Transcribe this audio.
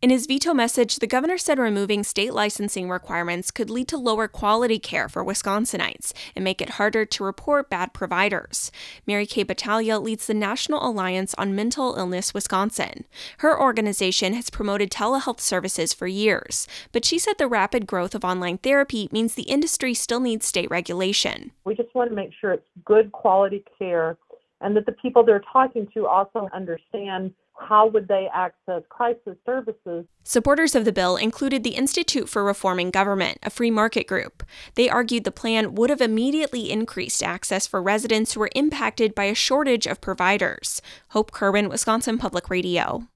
In his veto message, the governor said removing state licensing requirements could lead to lower quality care for Wisconsinites and make it harder to report bad providers. Mary Kay Battaglia leads the National Alliance on Mental Illness Wisconsin. Her organization has promoted telehealth services for years, but she said the rapid growth of online therapy means the industry still needs state regulation. We just want to make sure it's good quality care and that the people they're talking to also understand how would they access crisis services. Supporters of the bill included the Institute for Reforming Government, a free market group. They argued the plan would have immediately increased access for residents who were impacted by a shortage of providers. Hope Kerwin, Wisconsin Public Radio.